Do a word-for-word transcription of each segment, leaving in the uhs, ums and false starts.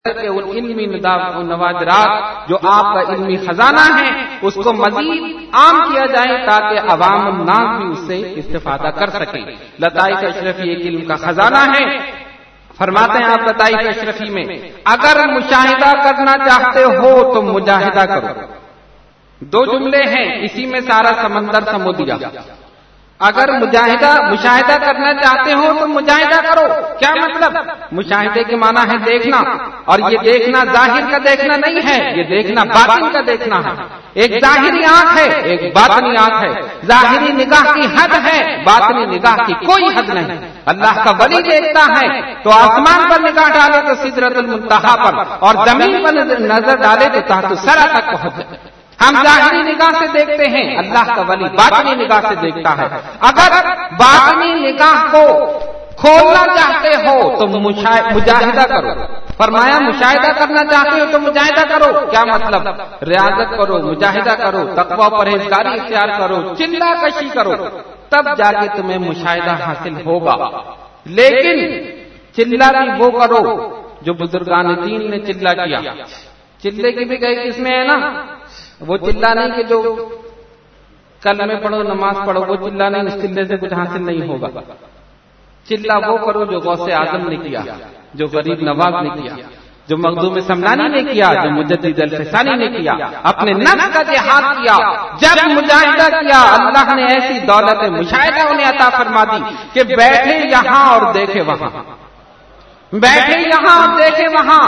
کہ ان علمی نوادرات جو آپ کا علمی خزانہ ہے اس کو مزید عام کیا جائے تاکہ عوام الناس بھی اس سے استفادہ کر سکیں۔ لطائف اشرفی ایک علم کا خزانہ ہے۔ فرماتے ہیں آپ لطائف اشرفی میں، اگر مشاہدہ کرنا چاہتے ہو تو مجاہدہ کرو۔ دو جملے ہیں، اسی میں سارا سمندر سمو دیا۔ اگر مجاہدہ مشاہدہ کرنا چاہتے ہو تو مجاہدہ کرو۔ کیا مطلب؟ مشاہدے کے معنی ہے دیکھنا، اور یہ دیکھنا ظاہر کا دیکھنا نہیں ہے، یہ دیکھنا باطن کا دیکھنا ہے۔ ایک ظاہری آنکھ ہے، ایک باطنی آنکھ ہے۔ ظاہری نگاہ کی حد ہے، باطنی نگاہ کی کوئی حد نہیں۔ اللہ کا ولی دیکھتا ہے تو آسمان پر نگاہ ڈالے تو سدرۃ المنتہا پر، اور زمین پر نظر ڈالے تو تحت الثری تک پہنچ جائے۔ ہم ظاہری نگاہ سے دیکھتے ہیں، اللہ کا ولی باطنی نگاہ سے دیکھتا ہے۔ اگر باطنی نگاہ کو کھولنا چاہتے ہو تو مجاہدہ کرو۔ فرمایا مشاہدہ کرنا چاہتے ہو تو مجاہدہ کرو۔ کیا مطلب؟ ریاضت کرو، مجاہدہ کرو، تقوی پرہیزگاری اختیار کرو، چلہ کشی کرو، تب جا کے تمہیں مشاہدہ حاصل ہوگا۔ لیکن چلہ بھی وہ کرو جو بزرگان دین نے چلہ کیا۔ چلے کی بھی کئی قسمیں ہیں نا، وہ چلہ نہیں کہ جو کلمے پڑھو نماز پڑھو، وہ چلہ نہیں، اس چلے سے کچھ حاصل نہیں ہوگا۔ چلہ وہ کرو جو غوث اعظم نے کیا، جو غریب نواز نے کیا، جو مخدوم سمنانی نے کیا، جو مجدد الفسانی نے کیا، اپنے نفس کا جہاد کیا۔ جب مجاہدہ کیا اللہ نے ایسی دولت مشاہدہ انہیں عطا فرما دی کہ بیٹھے یہاں اور دیکھے وہاں، بیٹھے یہاں اور دیکھے وہاں،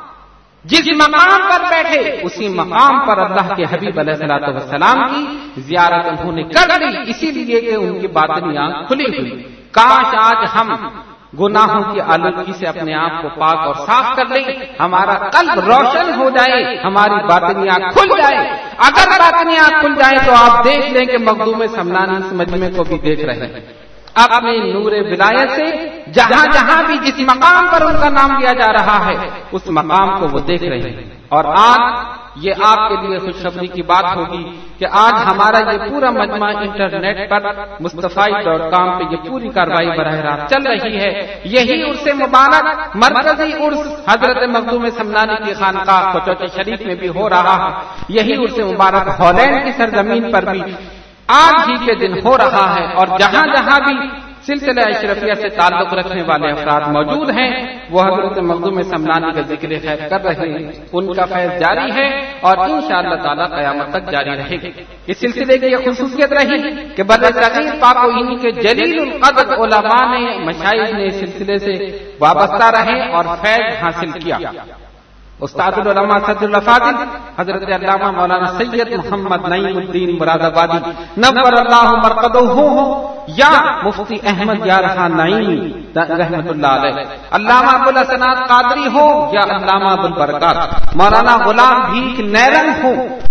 جس مقام پر بیٹھے اسی مقام پر اللہ کے حبیب علیہ الصلوۃ والسلام کی زیارت انہوں نے کر لی، اسی لیے کہ ان کی باطنی آنکھ کھلی ہوئی۔ کاش آج ہم گناہوں کی آلودگی سے اپنے آپ کو پاک اور صاف کر لیں، ہمارا قلب روشن ہو جائے، ہماری باطنی آنکھ کھل جائے۔ اگر باطنی آنکھ کھل جائے تو آپ دیکھ لیں کہ مخدوم سمنانی اس مجمع کو بھی دیکھ رہے ہیں، اپنے نور ولایت سے جہاں جہاں بھی جس مقام پر ان کا نام لیا جا رہا ہے اس مقام کو وہ دیکھ رہے ہیں۔ اور آج یہ آپ کے لیے خوشخبری کی بات ہوگی کہ آج ہمارا یہ پورا مجمع انٹرنیٹ پر مصطفی ڈاٹ کام پہ یہ پوری کارروائی براہ راست چل رہی ہے۔ یہی عرس مبارک مرکزی عرس حضرت مخدوم سمنانی کی خانقاہ کوچوچی شریف میں بھی ہو رہا ہے، یہی عرس مبارک ہالینڈ کی سرزمین پر بھی آج ہی کے دن ہو رہا ہے۔ اور جہاں جہاں بھی سلسلہ اشرفیہ سے تعلق رکھنے والے افراد موجود ہیں وہ حضرت مخدوم سمنانی کا ذکر خیر کر رہے ہیں، ان کا فیض جاری ہے اور انشاءاللہ تعالی قیامت تک جاری رہے گا۔ اس سلسلے کی یہ خصوصیت رہی کہ برصغیر پاک و ہند کے جلیل القدر علماء نے مشائخ نے اس سلسلے سے وابستہ رہے اور فیض حاصل کیا۔ استاد العلماء صدر الافاضل حضرت علامہ مولانا سید محمد نعیم الدین مراد آبادی نور اللہ مرقدہ ہو، یا مفتی احمد یار خان نعیمی رحمۃ اللہ علیہ، علامہ ابوالحسنات قادری ہو یا علامہ ابوالبرکات مولانا غلام بھیک نیرنگ ہو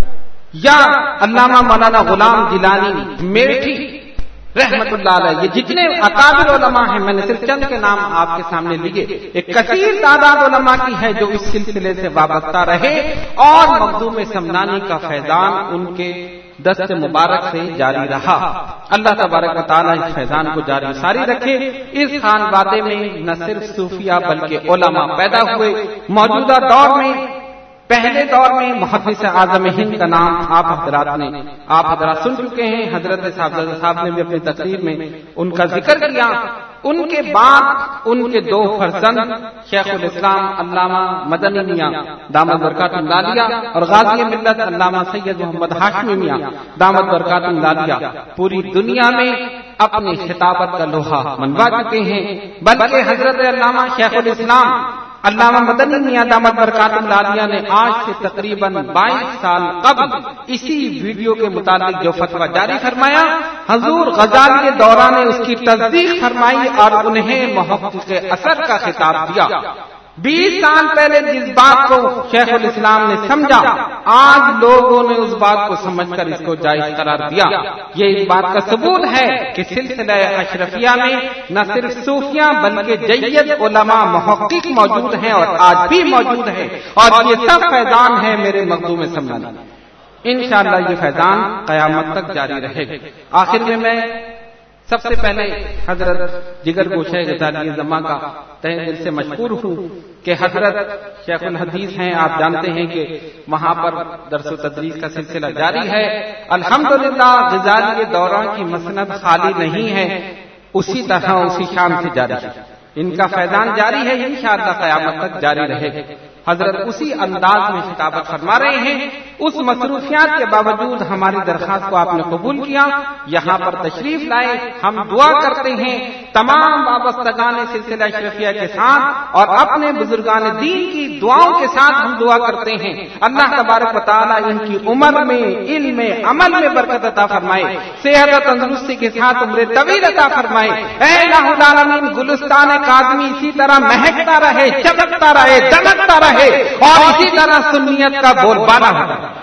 یا علامہ مولانا غلام جیلانی میرٹھی رحمت اللہ علیہ، یہ جتنے اکابر علماء ہیں، میں نے صرف چند کے نام آپ کے سامنے لیے، ایک کثیر تعداد علماء کی ہے جو اس سلسلے سے وابستہ رہے اور مخدوم سمنانی کا فیضان ان کے دست مبارک سے جاری رہا۔ اللہ تبارک و تعالیٰ اس فیضان کو جاری ساری رکھے۔ اس خان وادے میں نہ صرف صوفیہ بلکہ علماء پیدا ہوئے۔ موجودہ دور میں پہلے دور میں محدث اعظم ہند کا نام آپ حضرات نے آپ حضرات سن چکے ہیں، حضرت صاحب صاحب نے بھی اپنی تقریر میں ان کا ذکر کیا۔ ان کے بعد ان کے دو فرزند شیخ الاسلام علامہ مدنی میاں دامت برکاتہ العالیہ اور غازی ملت علامہ سید محمد ہاشمی میاں دامت برکاتہ العالیہ پوری دنیا میں اپنی خطابت کا لوہا منوا چکے ہیں، بلکہ حضرت علامہ شیخ الاسلام علامہ مدنی میاں دامت برکاتہ العالیہ نے آج سے تقریباً بائیس سال قبل اسی ویڈیو کے متعلق جو فتویٰ جاری فرمایا، حضور غزالی کے دوران نے اس کی تصدیق فرمائی اور انہیں محقق اثر کا خطاب دیا۔ بیس سال پہلے جس بات کو شیخ الاسلام نے سمجھا، آج لوگوں نے اس بات کو سمجھ کر اس کو جائز قرار دیا۔ یہ اس بات کا ثبوت ہے کہ سلسلہ اشرفیہ میں نہ صرف صوفیاں بلکہ جید علماء محقق موجود ہیں اور آج بھی موجود ہیں، اور یہ سب فیضان ہے میرے مخدوم سمنانی۔ انشاءاللہ یہ فیضان قیامت تک جاری رہے گا۔ آخر میں میں سب سے پہلے حضرت جگر گوشہ غزالی زماں کا تہ دل سے مشکور ہوں کہ حضرت شیخ الحدیث ہیں، آپ جانتے ہیں کہ وہاں پر درس و تدریس کا سلسلہ جاری ہے۔ الحمدللہ غزالی دوران کی مسند خالی نہیں ہے، اسی طرح اسی شام سے جاری ہے، ان کا فیضان جاری ہے، انشاءاللہ قیامت تک جاری رہے گا۔ حضرت اسی انداز میں خطابت فرما رہے ہیں۔ اس مصروفیات کے باوجود ہماری درخواست کو آپ نے قبول کیا، یہاں پر تشریف لائے۔ ہم دعا کرتے ہیں تمام وابستگان سلسلہ اشرفیہ کے ساتھ اور اپنے بزرگان دین کی دعاؤں کے ساتھ ہم دعا کرتے ہیں اللہ تبارک و تعالیٰ ان کی عمر میں، علم میں، عمل میں برکت عطا فرمائے، صحت و تندرستی کے ساتھ عمر طویل عطا فرمائے۔ اے الہ العالمین گلستان کاظمی اسی طرح مہکتا رہے، چمکتا رہے، دمکتا رہے اور اسی طرح سنیت کا بول بالا ہوتا ہے۔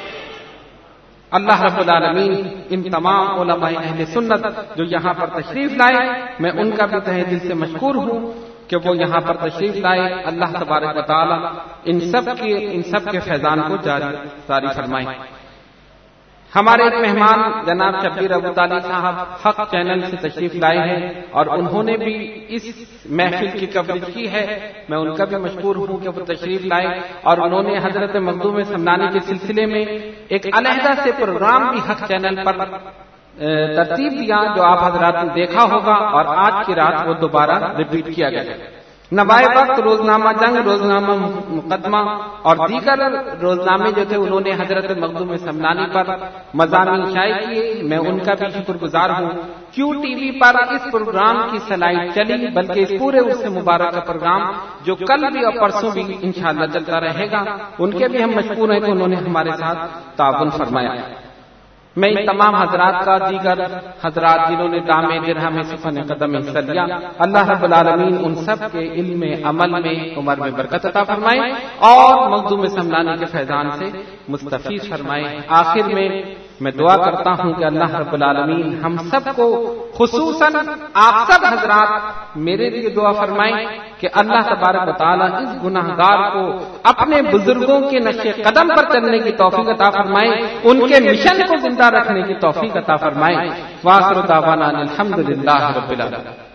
اللہ رب العالمین ان تمام علماء اہل سنت جو یہاں پر تشریف لائے، میں ان کا بھی تہہ دل سے مشکور ہوں کہ وہ یہاں پر تشریف لائے۔ اللہ تبارک و تعالی ان سب کے ان سب کے فیضان کو جاری ساری فرمائے۔ ہمارے ایک مہمان جناب شبیر ابو طالب صاحب حق چینل سے تشریف لائے ہیں اور انہوں نے بھی اس محفل کی کوریج کی ہے، میں ان کا بھی مشکور ہوں کہ وہ تشریف لائے اور انہوں نے حضرت مخدوم سمنانی کے سلسلے میں ایک علیحدہ سے پروگرام بھی حق چینل پر ترتیب دیا جو آپ حضرات نے دیکھا ہوگا اور آج کی رات وہ دوبارہ ریپیٹ کیا گیا۔ نوائے وقت، روزنامہ جنگ، روزنامہ مقدمہ اور دیگر روزنامے جو تھے انہوں نے حضرت مخدوم سمنانی پر مضامین شائع کیے، میں ان کا بھی شکر گزار ہوں۔ کیو ٹی وی پر اس پروگرام کی سلائٹ چلی، بلکہ اس پورے اس سے مبارک کا پروگرام جو کل بھی اور پرسوں بھی انشاءاللہ چلتا رہے گا، ان کے بھی ہم مشکور ہیں کہ انہوں نے ہمارے ساتھ تعاون فرمایا۔ میں ان تمام حضرات کا، دیگر حضرات جنہوں نے دام درہم سفن قدم حصہ لیا، اللہ رب العالمین ان سب کے علم میں، عمل میں، عمر میں برکت عطا فرمائے اور مخدوم سمنانی کے فیضان سے مستفیض فرمائے۔ آخر میں میں دعا کرتا ہوں کہ اللہ رب العالمین ہم سب کو، خصوصاً آپ سب حضرات میرے لیے دعا فرمائیں کہ اللہ تبارک و تعالیٰ اس گناہ گار کو اپنے بزرگوں کے نقش قدم پر چلنے کی توفیق عطا فرمائے، ان کے مشن کو زندہ رکھنے کی توفیق عطا فرمائے۔ وآخر دعوانا الحمدللہ رب العالمین۔